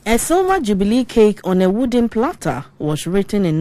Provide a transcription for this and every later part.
A silver jubilee cake on a wooden platter was written in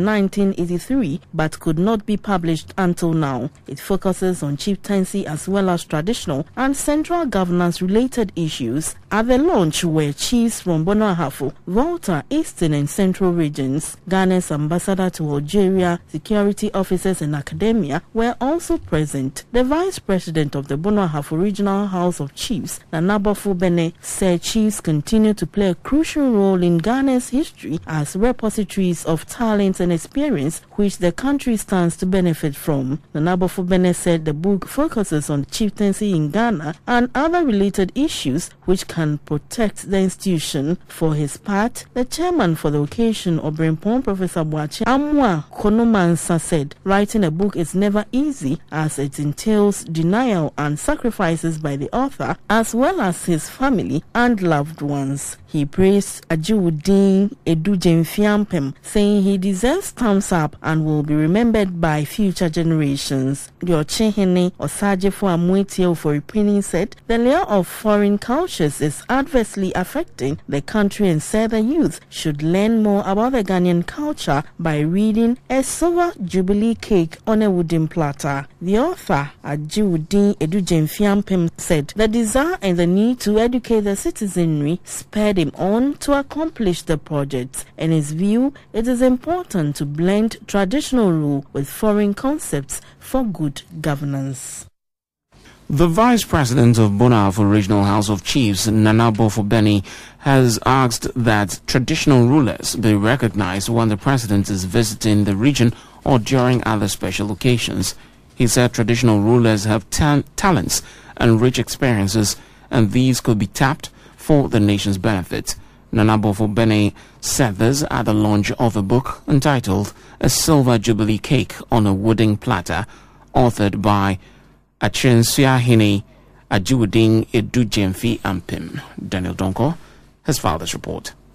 1983 but could not be published until now. It focuses on chieftaincy as well as traditional and central governance-related issues. At the launch were chiefs from Bono Ahafo, Volta, Eastern and Central regions. Ghana's ambassador to Algeria, security officers and academia were also present. The vice president of the Bono Ahafo Regional House of Chiefs, Nana Bofo Bene, said chiefs continue to play a crucial role in Ghana's history as repositories of talent and experience which the country stands to benefit from. Nana Bofo Bene said the book focuses on chieftaincy in Ghana and other related issues which can protect the institution. For his part, the chairman for the occasion, Obrimpon Professor Boache Amwa Konomansa, said writing a book is never easy as it entails denial and sacrifices by the author as well as his family and loved ones. He praised Ajiwuddin Edujemfiampem, saying he deserves thumbs up and will be remembered by future generations. The Ochehene Osajefo Amwetio for Repinning said the layer of foreign cultures is adversely affecting the country and said the youth should learn more about the Ghanaian culture by reading A Silver Jubilee Cake on a Wooden Platter. The author, Ajiwuddin Edujemfiampem, said the desire and the need to educate the citizenry spurred him on to accomplish the project. In his view, it is important to blend traditional rule with foreign concepts for good governance. The Vice President of Bono Ahafo Regional House of Chiefs, Nana Bofo Bene, has asked that traditional rulers be recognized when the President is visiting the region or during other special occasions. He said traditional rulers have talents and rich experiences, and these could be tapped for the nation's benefit. Nana Bofo Bene said this at the launch of a book entitled A Silver Jubilee Cake on a Wooden Platter, authored by Achensuahene Ajiwuddin Edujemfiampem. Daniel Donko has filed this report.